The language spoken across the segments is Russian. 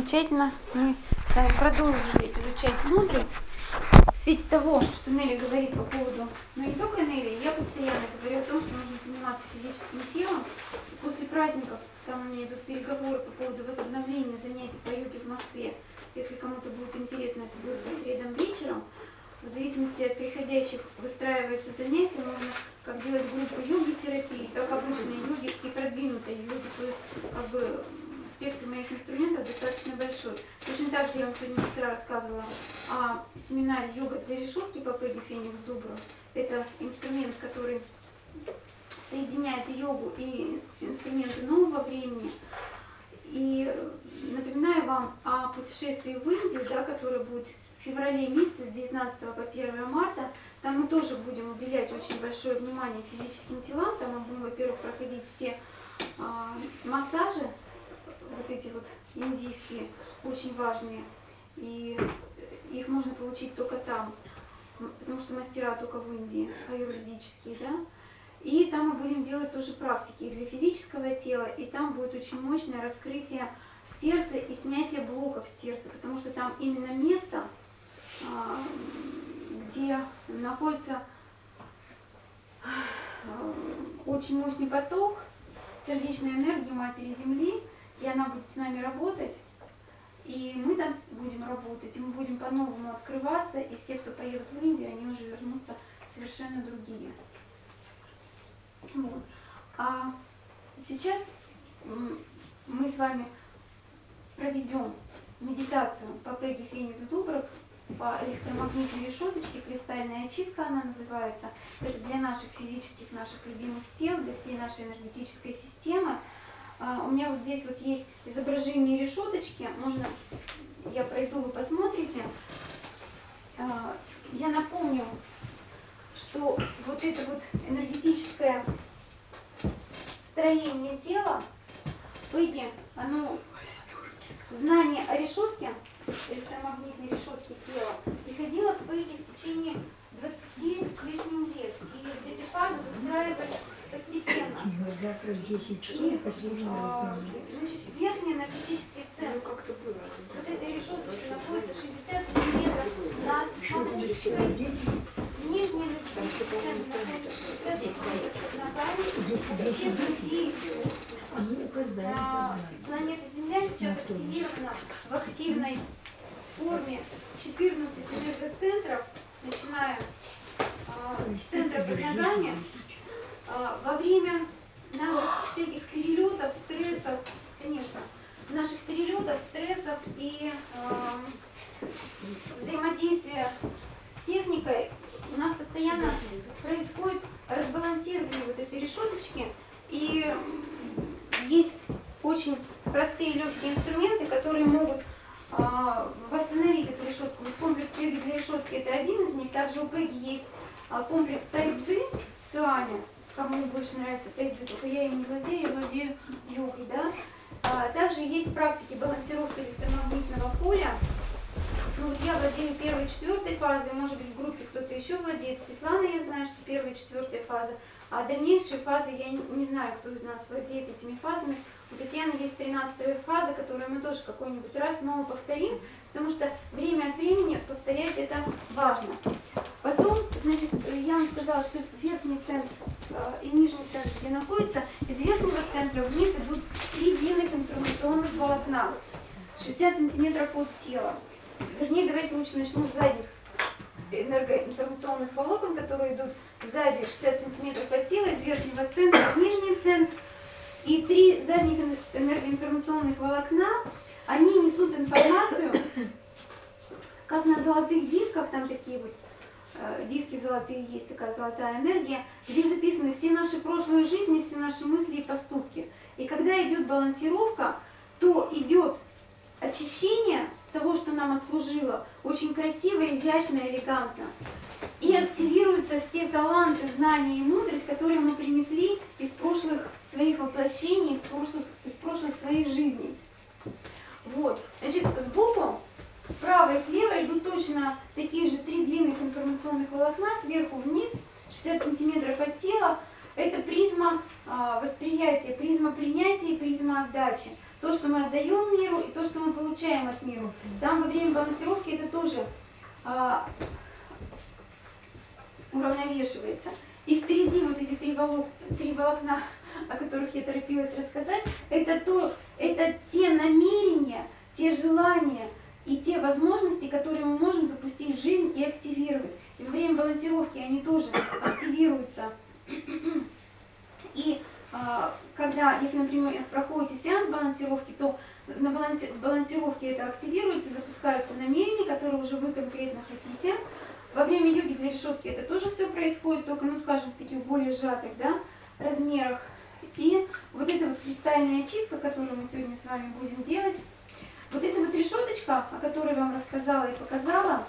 замечательно. Мы с вами продолжили изучать внутрь. В свете того, что Нелли говорит по поводу, ну не только Нелли, я постоянно говорю о том, что нужно заниматься физическим телом. После праздников, там у меня идут переговоры по поводу возобновления занятий по йоге в Москве. Если кому-то будет интересно, это будет по средам вечером. В зависимости от приходящих выстраивается занятие, можно как делать группу йоги-терапии, так обычной йоги и продвинутой йоги. То есть как бы спектр моих инструментов достаточно большой. Точно так же я вам сегодня с утра рассказывала о семинаре «Йога для решетки» по Пегги Феникс Дубров. Это инструмент, который соединяет йогу и инструменты нового времени. И напоминаю вам о путешествии в Индию, да, которое будет в феврале месяце с 19 по 1 марта. Там мы тоже будем уделять очень большое внимание физическим телам. Там мы будем, во-первых, проходить все массажи, вот эти вот индийские, очень важные. И их можно получить только там, потому что мастера только в Индии, аюрведические, да. И там мы будем делать тоже практики и для физического тела, и там будет очень мощное раскрытие сердца и снятие блоков сердца, потому что там именно место, где находится очень мощный поток сердечной энергии Матери Земли, и она будет с нами работать, и мы там будем работать, и мы будем по-новому открываться, и все, кто поедут в Индию, они уже вернутся совершенно другие. Вот. А сейчас мы с вами проведем медитацию по Пегги Феникс Дубров, по электромагнитной решеточке, кристальная очистка она называется. Это для наших физических, наших любимых тел, для всей нашей энергетической системы. У меня вот здесь вот есть изображение решеточки, можно, я пройду, вы посмотрите. Я напомню, что вот это вот энергетическое строение тела, Пегги, оно, знание о решетке, электромагнитной решетке тела, приходило к Пегги в течение 20 с лишним лет. И эти фазы выстраивались постепенно. Завтра в 10 часов последний раз. Значит, верхний энергетический центр вот этой решеточки находится 60 сантиметров над макушкой. Нижний энергетический центр находится 60 сантиметров над памятью. Все другие планеты Земля сейчас активирована в активной форме 14 энергоцентров, начиная с центра под ногами. Во время наших всяких перелетов, стрессов, конечно, наших перелетов, стрессов и взаимодействия с техникой у нас постоянно происходит разбалансирование вот этой решеточки. И есть очень простые легкие инструменты, которые могут восстановить эту решетку. Комплекс йоги для решетки — это один из них. Также у Пегги есть комплекс тайцзи в Суане. Кому больше нравится тайцзи, только я им не владею, я владею йогой, да. Также есть практики балансировки электромагнитного поля. Ну, вот я владею первой и четвертой фазой, может быть, в группе кто-то еще владеет. Светлана, я знаю, что первая и четвертая фаза. А дальнейшие фазы, я не знаю, кто из нас владеет этими фазами. У Татьяны есть 13-я фаза, которую мы тоже какой-нибудь раз снова повторим, потому что время от времени повторять это важно. Потом, значит, я вам сказала, что верхний центр и нижний центр, где находится, из верхнего центра вниз идут 3 длинных информационных волокна, 60 сантиметров от тела. Вернее, давайте лучше начну с задних энергоинформационных волокон, которые идут сзади 60 сантиметров от тела, из верхнего центра в нижний центр. И 3 задних энергоинформационных волокна, они несут информацию, как на золотых дисках, там такие вот диски золотые, есть такая золотая энергия, где записаны все наши прошлые жизни, все наши мысли и поступки. И когда идет балансировка, то идет очищение того, что нам отслужило, очень красиво, изящно, элегантно. И активируются все таланты, знания и мудрость, которые мы принесли из прошлых своих воплощений, из прошлых своих жизней. Вот. Значит, сбоку, справа и слева идут точно такие же 3 длинных информационных волокна, сверху вниз, 60 сантиметров от тела. Это призма восприятия, призма принятия и призма отдачи. то, что мы отдаем миру, и то, что мы получаем от мира. Там во время балансировки это тоже уравновешивается. И впереди вот эти три волокна, о которых я торопилась рассказать, это те намерения, те желания и те возможности, которые мы можем запустить в жизнь и активировать. И во время балансировки они тоже активируются. И когда, если, например, проходите сеанс балансировки, то на балансировке это активируется, запускаются намерения, которые уже вы конкретно хотите. Во время йоги для решетки это тоже все происходит, только, ну скажем, в таких более сжатых, да, размерах. И вот эта вот кристальная очистка, которую мы сегодня с вами будем делать, вот эта вот решеточка, о которой я вам рассказала и показала,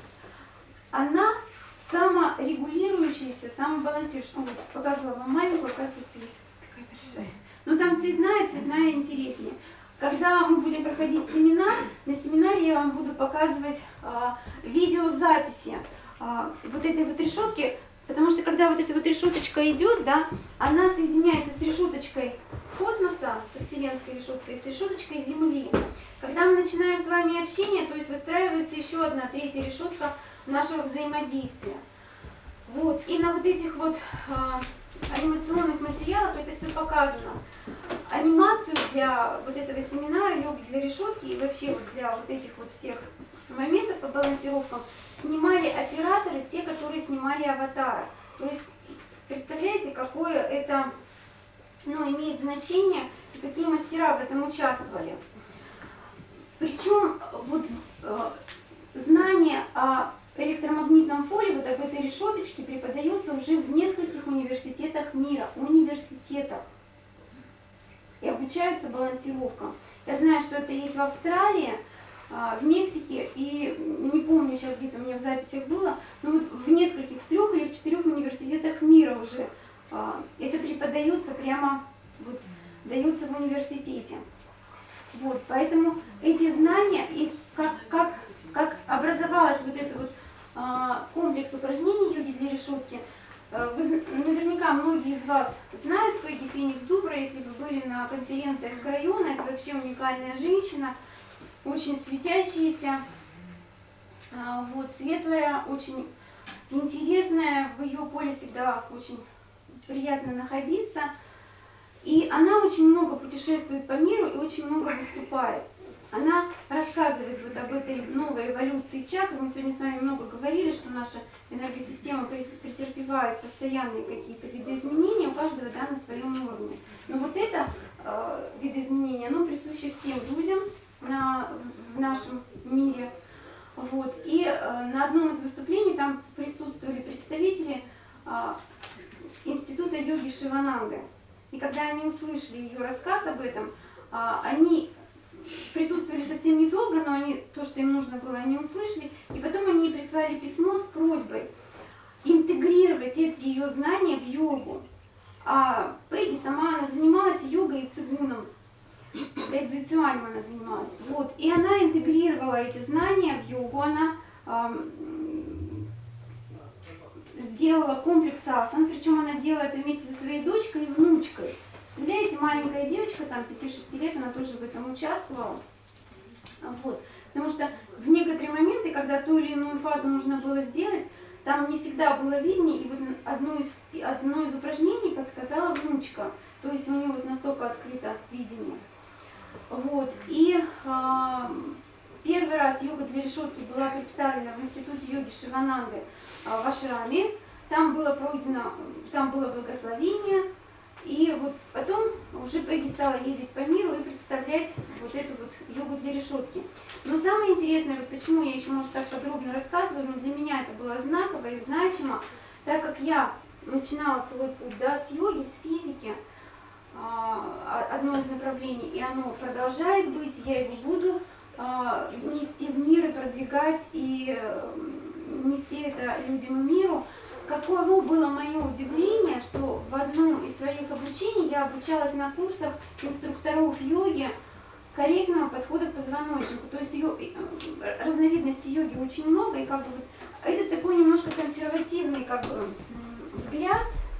она саморегулирующаяся, самобалансирующая. Вот, показывала вам маленькую, оказывается, есть вот такая большая. Но там цветная интереснее. Когда мы будем проходить семинар, на семинаре я вам буду показывать видеозаписи вот этой вот решетки, потому что когда вот эта вот решеточка идет, да, она соединяется с решеточкой космоса, со вселенской решеткой, с решеточкой Земли. Когда мы начинаем с вами общение, то есть выстраивается еще одна третья решетка нашего взаимодействия. Вот. И на вот этих вот анимационных материалах это все показано. Анимацию для вот этого семинара, йоги для решетки и вообще вот для вот этих вот всех моментов по балансировкам снимали операторы, те, которые снимали аватара. То есть представляете, какое это имеет значение и какие мастера в этом участвовали. Причем вот знание о электромагнитном поле, вот об этой решеточке преподается уже в нескольких университетах мира. Университетах. И обучаются балансировкам. Я знаю, что это есть в Австралии, в Мексике, и не помню сейчас где-то у меня в записях было, но вот в нескольких, в 3 или в 4 университетах мира уже это преподается прямо, вот, дается в университете. Вот, поэтому эти знания и как образовалась вот этот вот комплекс упражнений йоги для решетки, наверняка многие из вас знают Пегги Феникс-Дубра, если вы были на конференциях Крайона, это вообще уникальная женщина, очень светящаяся, вот, светлая, очень интересная, в ее поле всегда очень приятно находиться. И она очень много путешествует по миру и очень много выступает. Она рассказывает вот об этой новой эволюции чакр. Мы сегодня с вами много говорили, что наша энергосистема претерпевает постоянные какие-то видоизменения, у каждого, да, на своем уровне. Но вот это видоизменение, оно присуще всем людям в нашем мире. Вот. И на одном из выступлений там присутствовали представители института йоги Шивананды. И когда они услышали ее рассказ об этом, они присутствовали совсем недолго, но то, что им нужно было, они услышали. И потом они ей прислали письмо с просьбой интегрировать эти ее знания в йогу. А Пегги сама, она занималась йогой и цигуном. Цзэцюанем она занималась. Вот. И она интегрировала эти знания в йогу. Она сделала комплекс асан, причем она делала это вместе со своей дочкой и внучкой. Представляете, маленькая девочка, там 5-6 лет, она тоже в этом участвовала. Вот. Потому что в некоторые моменты, когда ту или иную фазу нужно было сделать, там не всегда было видно, и вот одно из упражнений подсказала внучка. То есть у нее вот настолько открыто видение. Вот. И первый раз йога для решетки была представлена в институте йоги Шивананды в Ашраме. Там было благословение. И вот потом уже Пегги стала ездить по миру и представлять вот эту вот йогу для решетки. Но самое интересное, вот почему я еще, может, так подробно рассказываю, но для меня это было знаково и значимо, так как я начинала свой путь, да, с йоги, с физики, одно из направлений, и оно продолжает быть, я его буду нести в мир и продвигать, и нести это людям и миру. Каково было мое удивление, что в одном из своих обучений я обучалась на курсах инструкторов йоги корректного подхода к позвоночнику. То есть разновидностей йоги очень много, и как бы это такой немножко консервативный как бы взгляд,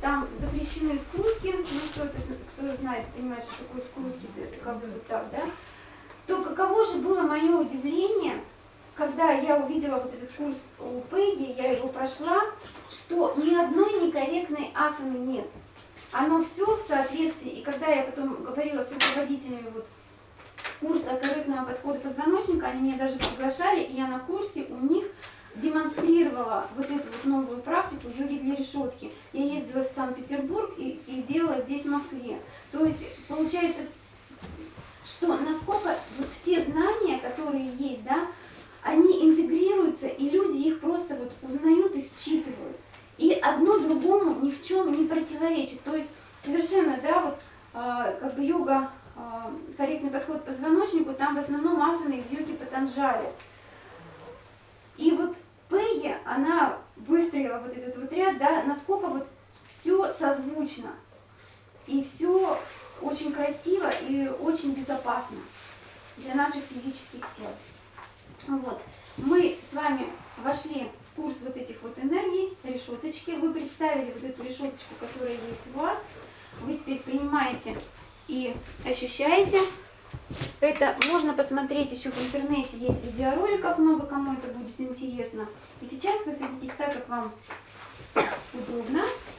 там запрещены скрутки, ну кто знает, понимает, что такое скрутки, это как бы вот так, да, то каково же было мое удивление, когда я увидела вот этот курс у Пегги, я его прошла, что ни одной некорректной асаны нет. Оно все в соответствии, и когда я потом говорила с руководителями вот курса корректного подхода позвоночника, они меня даже приглашали, и я на курсе у них демонстрировала вот эту вот новую практику йоги для решетки. Я ездила в Санкт-Петербург и делала здесь, в Москве. То есть получается, что насколько вот все знания, которые есть, да, они интегрируются, и люди их просто вот узнают и считывают. И одно другому ни в чем не противоречит. То есть совершенно, да, вот как бы йога, корректный подход к позвоночнику, там в основном асаны из йоги Патанджали. И вот Пегги, она выстроила вот этот вот ряд, да, насколько вот все созвучно. И все очень красиво и очень безопасно для наших физических тел. Вот. Мы с вами вошли в курс вот этих вот энергий, решеточки. Вы представили вот эту решеточку, которая есть у вас. Вы теперь принимаете и ощущаете. Это можно посмотреть еще в интернете, есть видеороликов много, кому это будет интересно. И сейчас вы садитесь так, как вам удобно.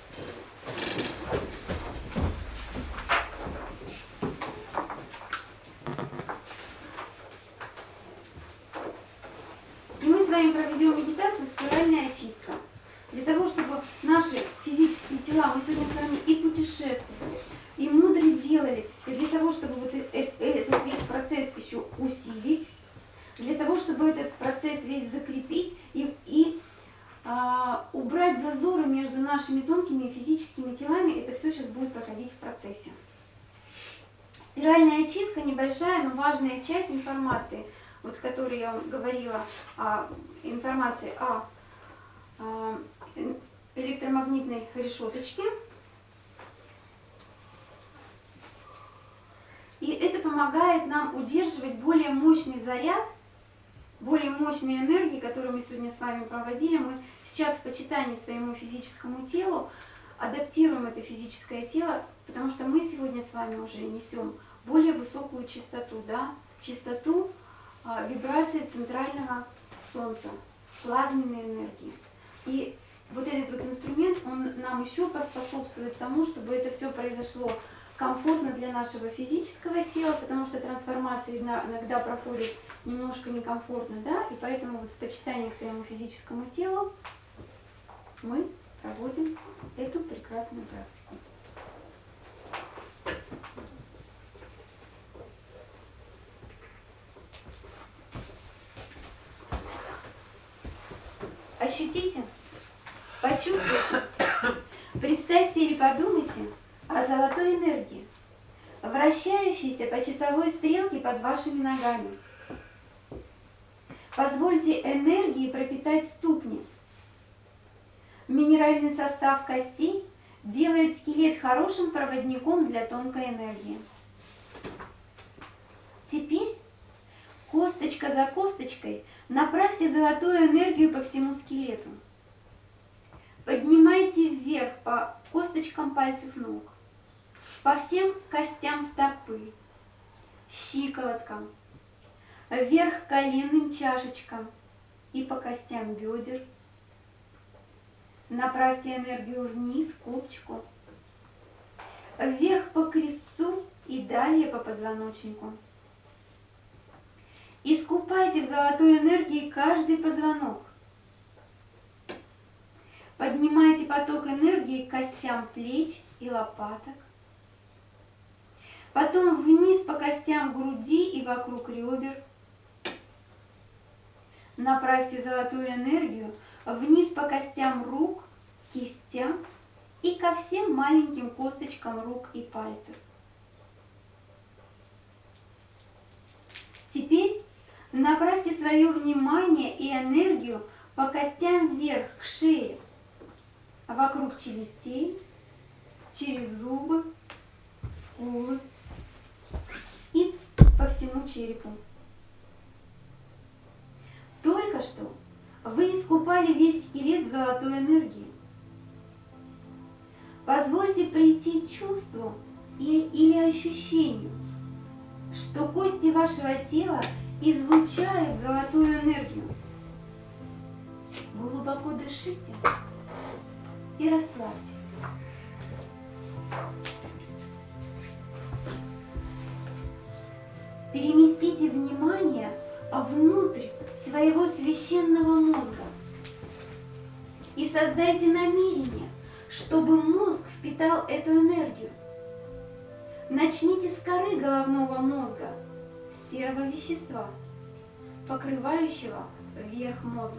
И мы с вами проведем медитацию «Спиральная очистка». Для того, чтобы наши физические тела, мы сегодня с вами и путешествовали, и мудро делали, и для того, чтобы вот этот весь процесс еще усилить, для того, чтобы этот процесс весь закрепить и убрать зазоры между нашими тонкими и физическими телами, это все сейчас будет проходить в процессе. Спиральная очистка небольшая, но важная часть информации, вот которой я вам говорила, информации о электромагнитной решеточке. И это помогает нам удерживать более мощный заряд, более мощные энергии, которые мы сегодня с вами проводили. Мы сейчас в почитании своему физическому телу адаптируем это физическое тело, потому что мы сегодня с вами уже несем более высокую частоту, да, частоту вибрации центрального солнца, плазменной энергии. И вот этот вот инструмент, он нам еще поспособствует тому, чтобы это все произошло комфортно для нашего физического тела, потому что трансформация иногда проходит немножко некомфортно, да, и поэтому вот в почитании к своему физическому телу мы проводим эту прекрасную практику. Ощутите, почувствуйте, представьте или подумайте о золотой энергии, вращающейся по часовой стрелке под вашими ногами. Позвольте энергии пропитать ступни. Минеральный состав костей делает скелет хорошим проводником для тонкой энергии. Теперь косточка за косточкой направьте золотую энергию по всему скелету. Поднимайте вверх по косточкам пальцев ног, по всем костям стопы, щиколоткам, вверх коленным чашечкам и по костям бедер. Направьте энергию вниз к копчику, вверх по крестцу и далее по позвоночнику. Искупайте в золотой энергии каждый позвонок. Поднимайте поток энергии к костям плеч и лопаток. Потом вниз по костям груди и вокруг ребер. Направьте золотую энергию вниз по костям рук, кистям и ко всем маленьким косточкам рук и пальцев. Теперь направьте свое внимание и энергию по костям вверх к шее, вокруг челюстей, через зубы, скулы и по всему черепу. Только что вы искупали весь скелет золотой энергии. Позвольте прийти к чувству или ощущению, что кости вашего тела излучают золотую энергию. Глубоко дышите и расслабьтесь. Переместите внимание внутрь своего священного мозга и создайте намерение, чтобы мозг впитал эту энергию. Начните с коры головного мозга, серого вещества, покрывающего верх мозга.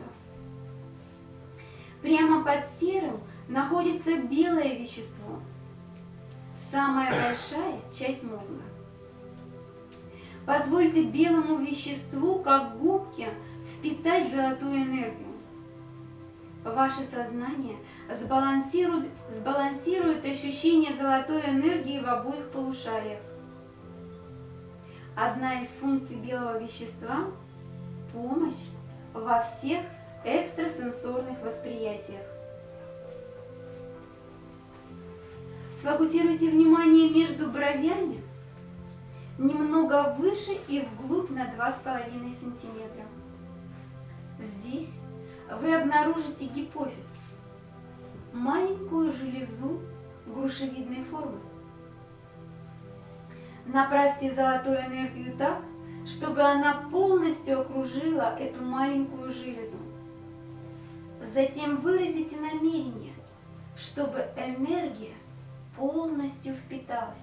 Прямо под серым находится белое вещество, самая большая часть мозга. Позвольте белому веществу, как губке, впитать золотую энергию. Ваше сознание сбалансирует ощущение золотой энергии в обоих полушариях. Одна из функций белого вещества – помощь во всех экстрасенсорных восприятиях. Сфокусируйте внимание между бровями, немного выше и вглубь на 2,5 сантиметра. Здесь вы обнаружите гипофиз, маленькую железу грушевидной формы. Направьте золотую энергию так, чтобы она полностью окружила эту маленькую железу. Затем выразите намерение, чтобы энергия полностью впиталась.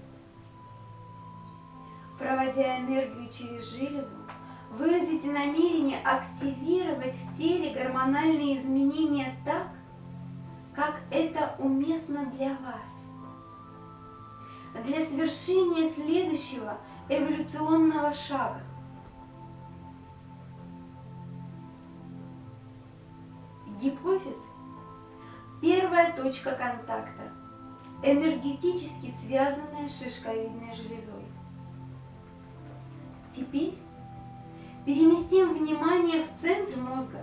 Проводя энергию через железу, выразите намерение активировать в теле гормональные изменения так, как это уместно для вас. Для совершения следующего эволюционного шага. Гипофиз – первая точка контакта, энергетически связанная с шишковидной железой. Теперь переместим внимание в центр мозга.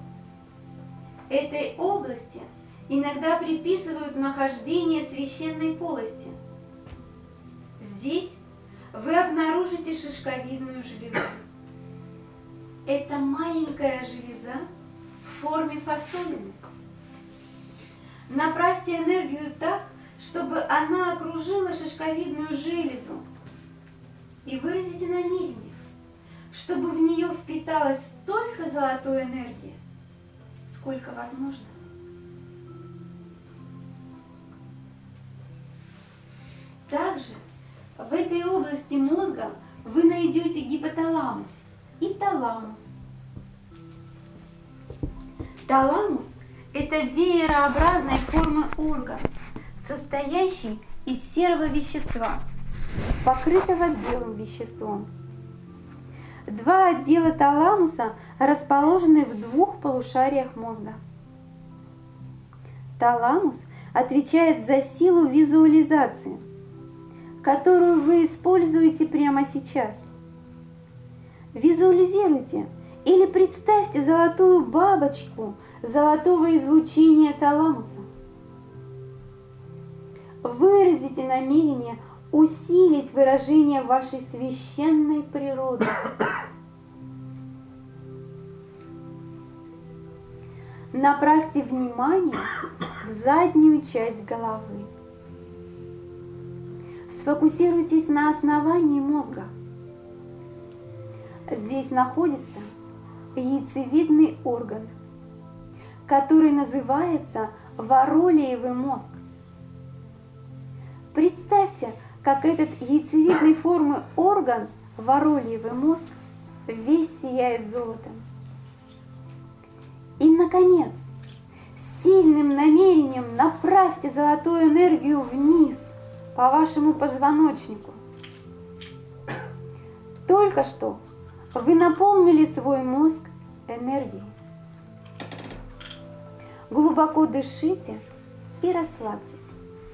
Этой области иногда приписывают нахождение священной полости. Здесь вы обнаружите шишковидную железу. Это маленькая железа в форме фасолины. Направьте энергию так, чтобы она окружила шишковидную железу. И выразите намерение, чтобы в нее впиталась столько золотой энергии, сколько возможно. Также в этой области мозга вы найдете гипоталамус и таламус. Таламус – это веерообразной формы орган, состоящий из серого вещества, покрытого белым веществом. Два отдела таламуса расположены в двух полушариях мозга. Таламус отвечает за силу визуализации, которую вы используете прямо сейчас. Визуализируйте или представьте золотую бабочку золотого излучения таламуса. Выразите намерение усилить выражение вашей священной природы. Направьте внимание в заднюю часть головы. Сфокусируйтесь на основании мозга. Здесь находится яйцевидный орган, который называется воролиевый мозг. Представьте, как этот яйцевидной формы орган, воролиевый мозг, весь сияет золотом. И, наконец, с сильным намерением направьте золотую энергию вниз, по вашему позвоночнику. Только что вы наполнили свой мозг энергией. Глубоко дышите и расслабьтесь.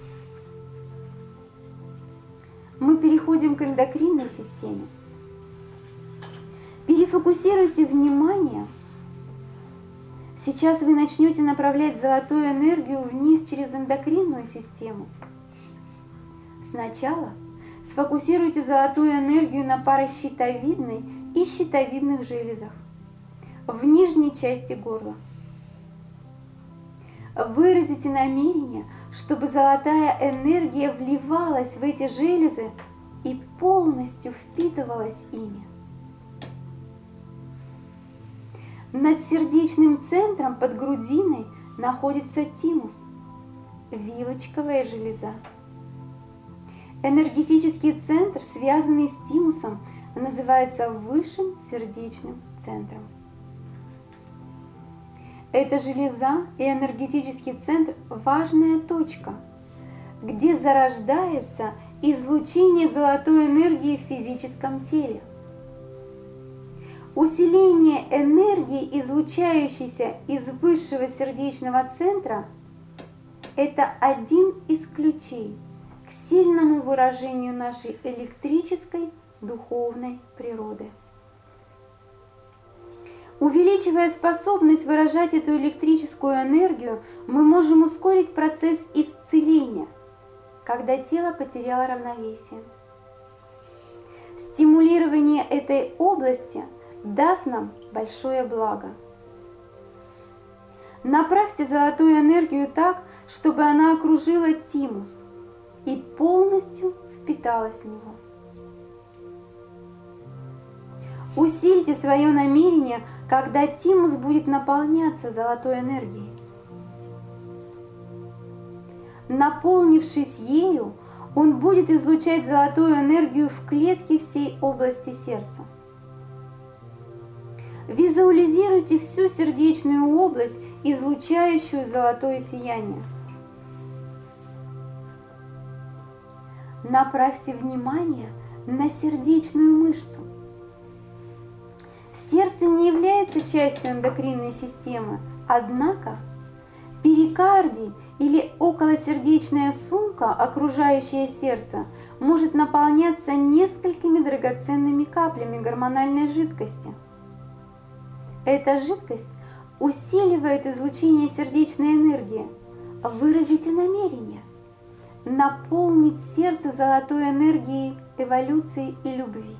Мы переходим к эндокринной системе. Перефокусируйте внимание Сейчас вы начнете направлять золотую энергию вниз через эндокринную систему. Сначала сфокусируйте золотую энергию на паращитовидной и щитовидных железах в нижней части горла. Выразите намерение, чтобы золотая энергия вливалась в эти железы и полностью впитывалась ими. Над сердечным центром под грудиной находится тимус, вилочковая железа. Энергетический центр, связанный с тимусом, называется высшим сердечным центром. Эта железа и энергетический центр – важная точка, где зарождается излучение золотой энергии в физическом теле. Усиление энергии, излучающейся из высшего сердечного центра, это один из ключей к сильному выражению нашей электрической духовной природы. Увеличивая способность выражать эту электрическую энергию, мы можем ускорить процесс исцеления, когда тело потеряло равновесие. Стимулирование этой области даст нам большое благо. Направьте золотую энергию так, чтобы она окружила тимус и полностью впиталась в него. Усильте свое намерение, когда тимус будет наполняться золотой энергией. Наполнившись ею, он будет излучать золотую энергию в клетки всей области сердца. Визуализируйте всю сердечную область, излучающую золотое сияние. Направьте внимание на сердечную мышцу. Сердце не является частью эндокринной системы, однако перикардий или околосердечная сумка, окружающая сердце, может наполняться несколькими драгоценными каплями гормональной жидкости. Эта жидкость усиливает излучение сердечной энергии. Выразите намерение наполнить сердце золотой энергией эволюции и любви.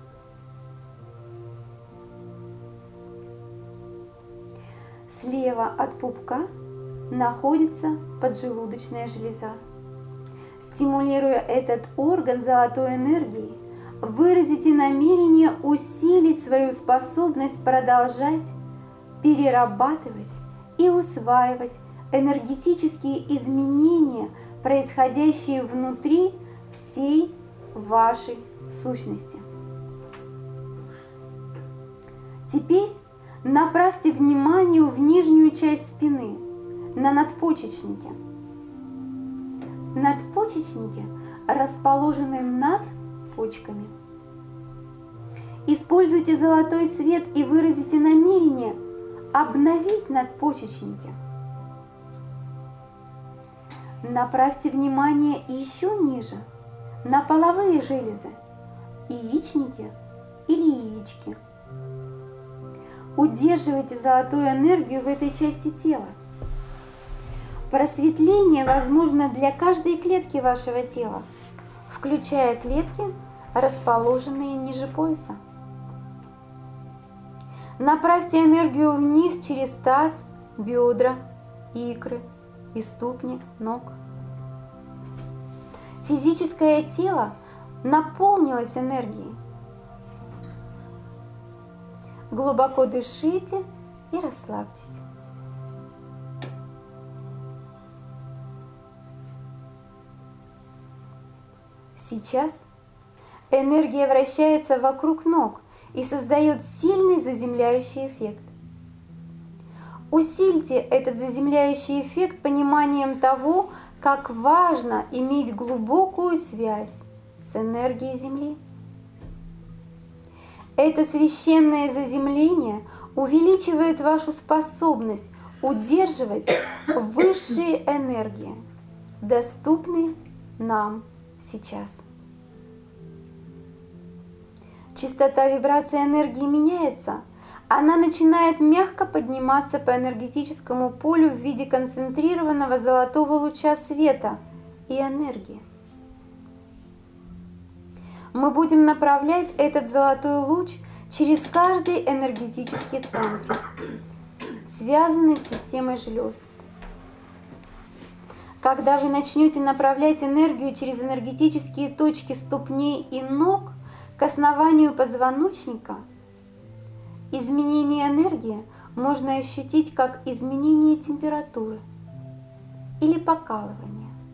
Слева от пупка находится поджелудочная железа. Стимулируя этот орган золотой энергией, выразите намерение усилить свою способность продолжать перерабатывать и усваивать энергетические изменения, происходящие внутри всей вашей сущности. Теперь направьте внимание в нижнюю часть спины, на надпочечники. Надпочечники расположены над почками. Используйте золотой свет и выразите намерение обновить надпочечники. Направьте внимание еще ниже, на половые железы, яичники или яички. Удерживайте золотую энергию в этой части тела. Просветление возможно для каждой клетки вашего тела, включая клетки, расположенные ниже пояса. Направьте энергию вниз через таз, бедра, икры и ступни ног. Физическое тело наполнилось энергией. Глубоко дышите и расслабьтесь. Сейчас энергия вращается вокруг ног и создает сильный заземляющий эффект. Усильте этот заземляющий эффект пониманием того, как важно иметь глубокую связь с энергией Земли. Это священное заземление увеличивает вашу способность удерживать высшие энергии, доступные нам сейчас. Частота вибрации энергии меняется, Она начинает мягко подниматься по энергетическому полю в виде концентрированного золотого луча света и энергии. Мы будем направлять этот золотой луч через каждый энергетический центр, связанный с системой желез. Когда вы начнете направлять энергию через энергетические точки ступней и ног к основанию позвоночника, изменение энергии можно ощутить как изменение температуры или покалывание.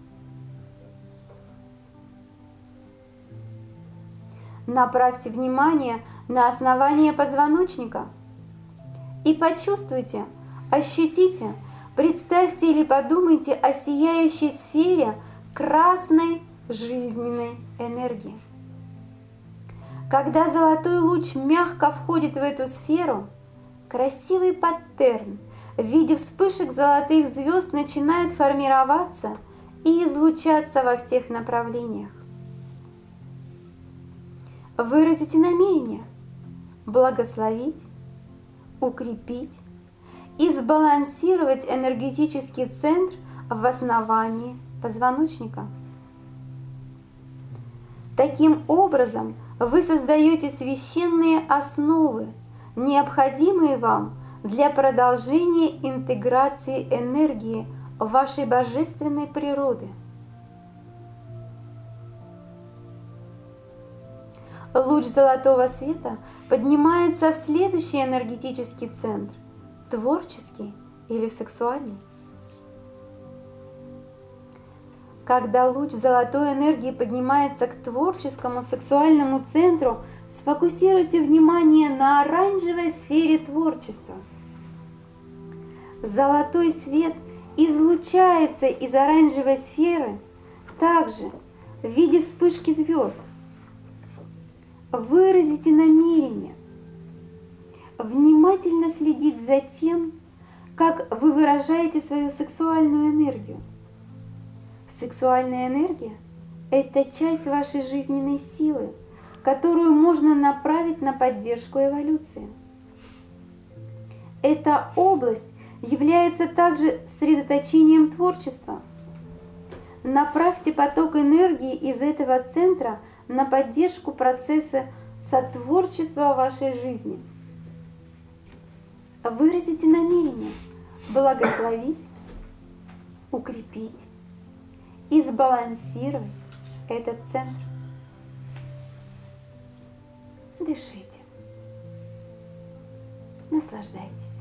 Направьте внимание на основание позвоночника и почувствуйте, ощутите, представьте или подумайте о сияющей сфере красной жизненной энергии. Когда золотой луч мягко входит в эту сферу, красивый паттерн в виде вспышек золотых звезд начинает формироваться и излучаться во всех направлениях. Выразите намерение благословить, укрепить и сбалансировать энергетический центр в основании позвоночника. Таким образом, вы создаете священные основы, необходимые вам для продолжения интеграции энергии вашей божественной природы. Луч золотого света поднимается в следующий энергетический центр – творческий или сексуальный. Когда луч золотой энергии поднимается к творческому сексуальному центру, сфокусируйте внимание на оранжевой сфере творчества. Золотой свет излучается из оранжевой сферы также в виде вспышки звезд. Выразите намерение внимательно следить за тем, как вы выражаете свою сексуальную энергию. Сексуальная энергия – это часть вашей жизненной силы, которую можно направить на поддержку эволюции. Эта область является также средоточением творчества. Направьте поток энергии из этого центра на поддержку процесса сотворчества вашей жизни. Выразите намерение благословить, укрепить и сбалансировать этот центр. Дышите. Наслаждайтесь.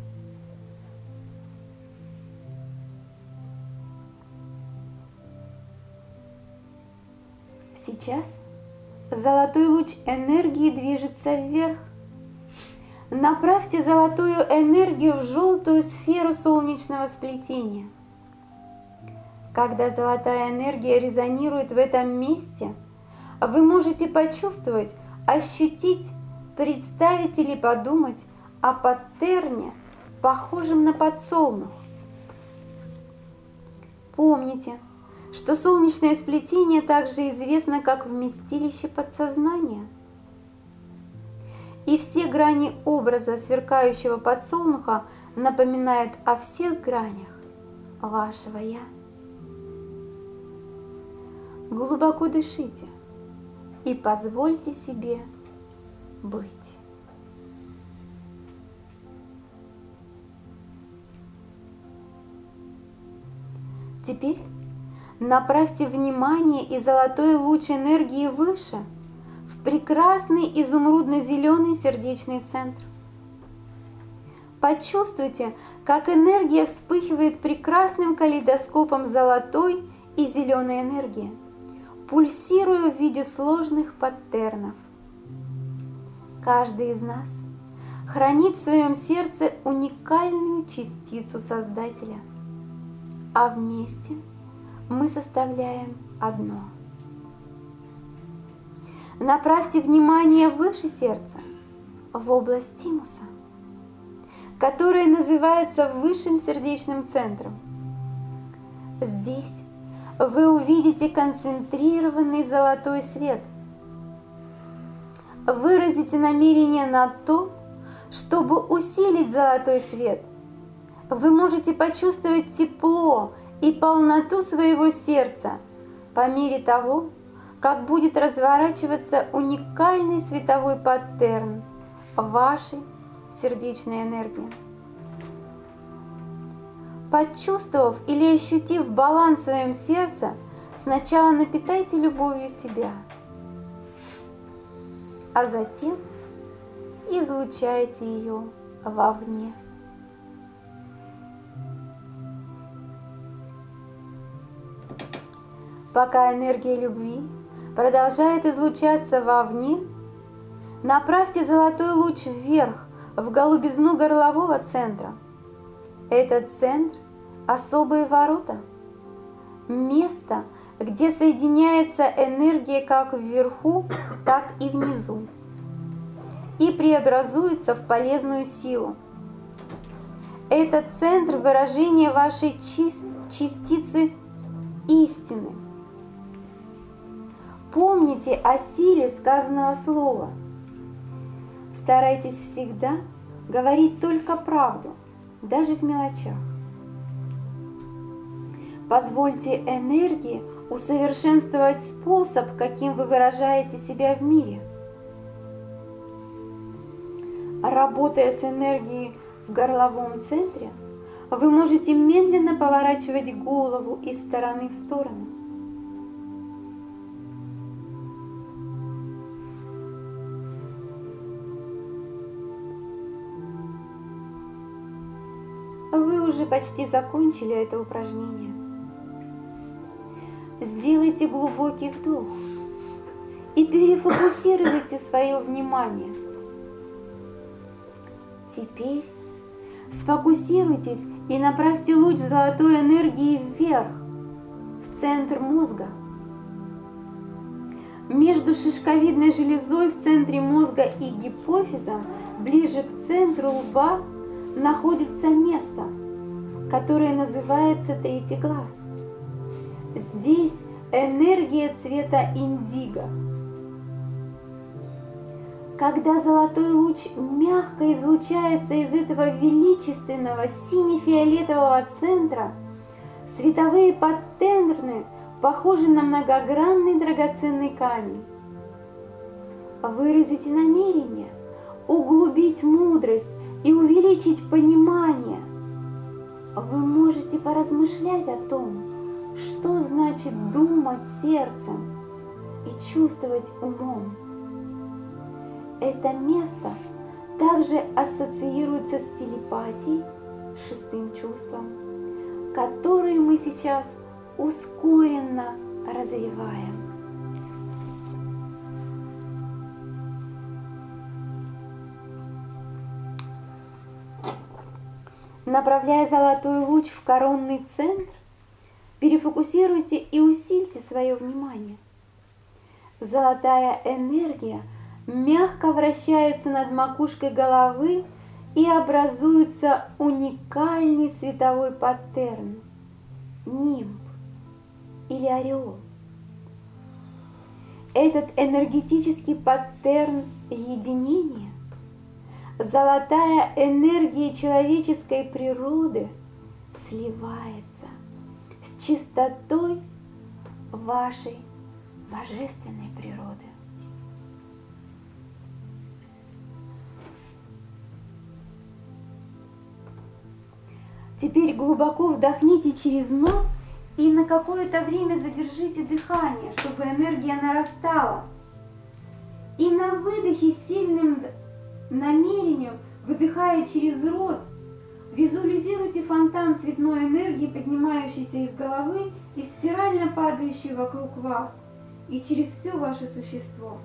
Сейчас золотой луч энергии движется вверх. Направьте золотую энергию в желтую сферу солнечного сплетения. Когда золотая энергия резонирует в этом месте, вы можете почувствовать, ощутить, представить или подумать о паттерне, похожем на подсолнух. Помните, что солнечное сплетение также известно как вместилище подсознания. И все грани образа сверкающего подсолнуха напоминают о всех гранях вашего «Я». Глубоко дышите и позвольте себе быть. Теперь направьте внимание и золотой луч энергии выше, в прекрасный изумрудно-зеленый сердечный центр. Почувствуйте, как энергия вспыхивает прекрасным калейдоскопом золотой и зеленой энергии, пульсируя в виде сложных паттернов. Каждый из нас хранит в своем сердце уникальную частицу Создателя, а вместе мы составляем одно. Направьте внимание выше сердца, в область тимуса, которая называется высшим сердечным центром. Здесь вы увидите концентрированный золотой свет. Выразите намерение на то, Чтобы усилить золотой свет, вы можете почувствовать тепло и полноту своего сердца по мере того, как будет разворачиваться уникальный световой паттерн вашей сердечной энергии. Почувствовав или ощутив баланс в своем сердце, сначала напитайте любовью себя, а затем излучайте ее вовне. Пока энергия любви продолжает излучаться вовне, направьте золотой луч вверх, в голубизну горлового центра. Этот центр – особые ворота, место, где соединяется энергия как вверху, так и внизу, и преобразуется в полезную силу. Это центр выражения вашей частицы истины. Помните о силе сказанного слова. Старайтесь всегда говорить только правду, даже в мелочах. Позвольте энергии усовершенствовать способ, каким вы выражаете себя в мире. Работая с энергией в горловом центре, вы можете медленно поворачивать голову из стороны в сторону. Вы уже почти закончили это упражнение. Сделайте глубокий вдох и перефокусируйте свое внимание. Теперь сфокусируйтесь и направьте луч золотой энергии вверх, в центр мозга. Между шишковидной железой в центре мозга и гипофизом, ближе к центру лба, находится место, которое называется третий глаз. Здесь энергия цвета индиго. Когда золотой луч мягко излучается из этого величественного сине-фиолетового центра, световые паттерны похожи на многогранный драгоценный камень. Выразите намерение углубить мудрость и увеличить понимание. Вы можете поразмышлять о том, что значит думать сердцем и чувствовать умом. Это место также ассоциируется с телепатией, шестым чувством, которое мы сейчас ускоренно развиваем. Направляя золотой луч в коронный центр, перефокусируйте и усильте свое внимание. Золотая энергия мягко вращается над макушкой головы и образуется уникальный световой паттерн – нимб или ореол. Этот энергетический паттерн единения, золотая энергия человеческой природы сливается с чистотой вашей божественной природы. Теперь глубоко вдохните через нос и на какое-то время задержите дыхание, чтобы энергия нарастала. И на выдохе сильным намерением, выдыхая через рот, визуализируйте фонтан цветной энергии, поднимающийся из головы и спирально падающий вокруг вас и через все ваше существо.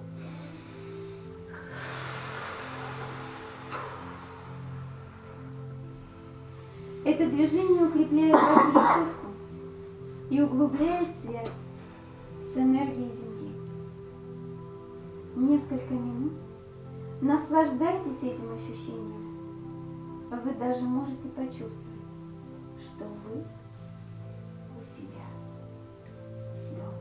Это движение укрепляет вашу решетку и углубляет связь с энергией Земли. Несколько минут наслаждайтесь этим ощущением. Вы даже можете почувствовать, что вы у себя дома.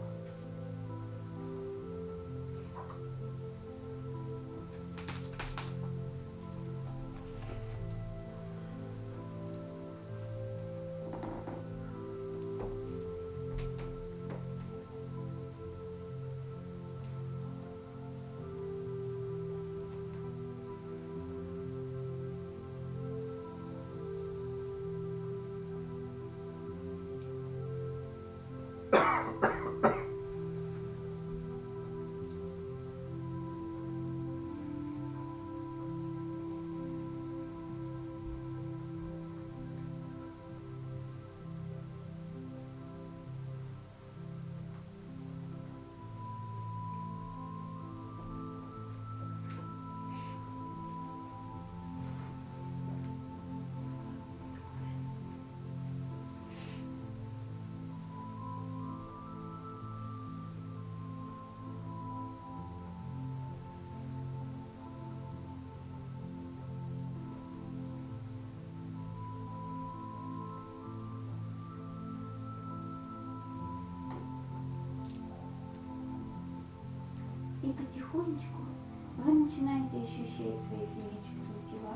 потихонечку вы начинаете ощущать свои физические тела,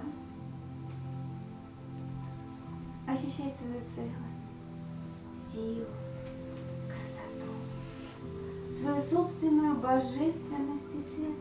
ощущать свою целостность, силу, красоту, свою собственную божественность и свет.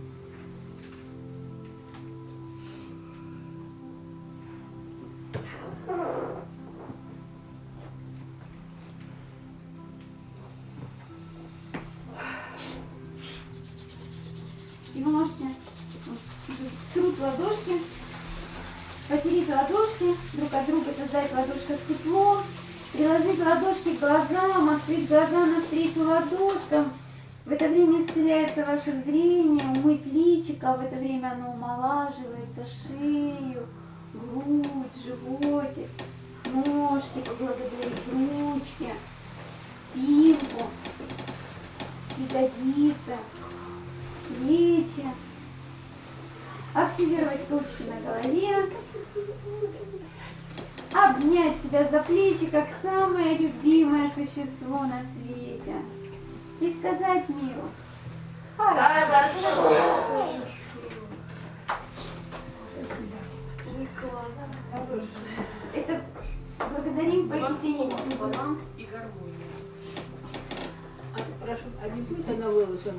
И вы можете вскрыть ладошки, потереть ладошки, друг от друга создать в ладошках тепло, приложить ладошки к глазам, открыть глаза навстречу ладошкам. В это время исцеляется ваше зрение, умыть личико, в это время оно омолаживается, шею, грудь, животик, ножки, поблагодарить ручки, спинку, ягодицы, плечи, активировать точки на голове, обнять себя за плечи, как самое любимое существо на свете, и сказать миру: хорошо. Это благодарим Богине Фениксу баланс и гармонию. Прошу, а не будет она выложена?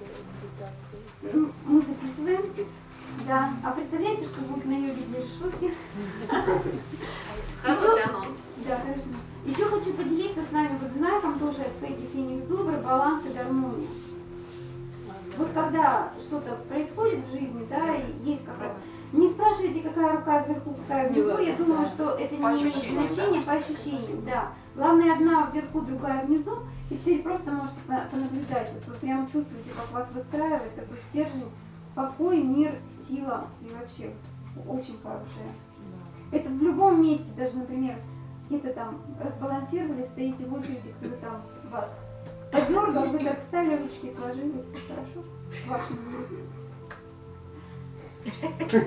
мы записываем. Да. А представляете, что будет на йоге для решетки? Хороший анонс. Да, хорошо. Еще хочу поделиться с вами вот знаком тоже от Пегги Феникс Добрый, баланс и гармония. Вот когда что-то происходит в жизни, да, и есть какая-то... Не спрашивайте, какая рука вверху, какая внизу. Я думаю, что это не имеет значения по ощущениям. Да. Главное, одна вверху, другая внизу. И теперь просто можете понаблюдать. Вот вы прямо чувствуете, как вас выстраивает такой стержень, покой, мир, сила и вообще очень хорошая. Это в любом месте, даже, например, где-то там разбалансировали, стоите в очереди, кто-то там вас подергал, вы так встали, ручки сложили, все хорошо в вашем мире.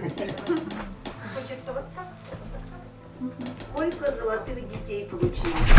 Хочется вот так. Сколько золотых детей получили?